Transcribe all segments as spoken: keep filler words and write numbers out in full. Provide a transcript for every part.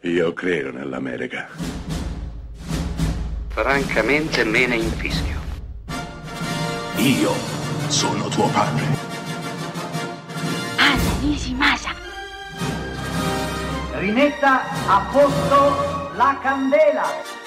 Io credo nell'America. Francamente me ne infischio. Io sono tuo padre. Anna Nishimasa. Rimetta a posto la candela.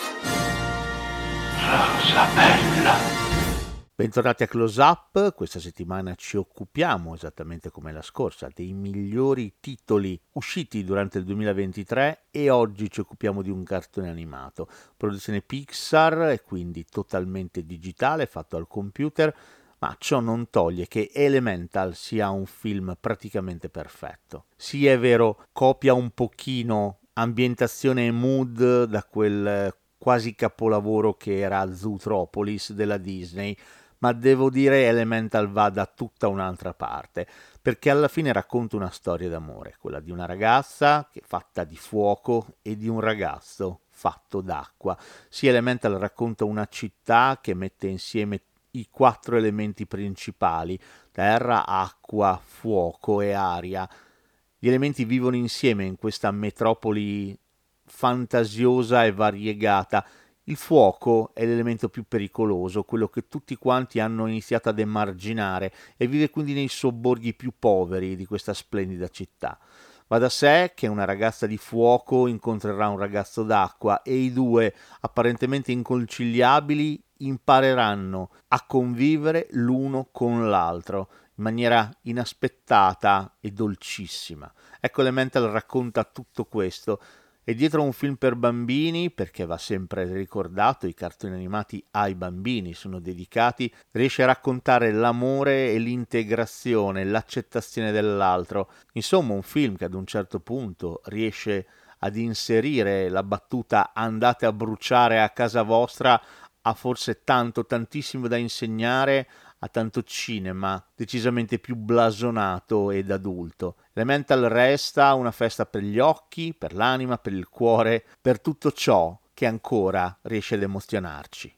Rosa bella. Bentornati a Close Up. Questa settimana ci occupiamo, esattamente come la scorsa, dei migliori titoli usciti durante il duemilaventitré e oggi ci occupiamo di un cartone animato, produzione Pixar e quindi totalmente digitale, fatto al computer, ma ciò non toglie che Elemental sia un film praticamente perfetto. Sì, è vero, copia un pochino ambientazione e mood da quel quasi capolavoro che era Zootropolis della Disney, ma devo dire Elemental va da tutta un'altra parte, perché alla fine racconta una storia d'amore, quella di una ragazza che è fatta di fuoco e di un ragazzo fatto d'acqua. Sì, Elemental racconta una città che mette insieme i quattro elementi principali: terra, acqua, fuoco e aria. Gli elementi vivono insieme in questa metropoli fantasiosa e variegata. Il fuoco è l'elemento più pericoloso, quello che tutti quanti hanno iniziato ad emarginare, e vive quindi nei sobborghi più poveri di questa splendida città. Va da sé che una ragazza di fuoco incontrerà un ragazzo d'acqua e i due, apparentemente inconciliabili, impareranno a convivere l'uno con l'altro in maniera inaspettata e dolcissima. Ecco, Elemental racconta tutto questo. E dietro un film per bambini, perché va sempre ricordato, i cartoni animati ai bambini sono dedicati, riesce a raccontare l'amore e l'integrazione, l'accettazione dell'altro. Insomma, un film che ad un certo punto riesce ad inserire la battuta "andate a bruciare a casa vostra" ha forse tanto, tantissimo da insegnare a tanto cinema decisamente più blasonato ed adulto. Elemental resta una festa per gli occhi, per l'anima, per il cuore, per tutto ciò che ancora riesce ad emozionarci.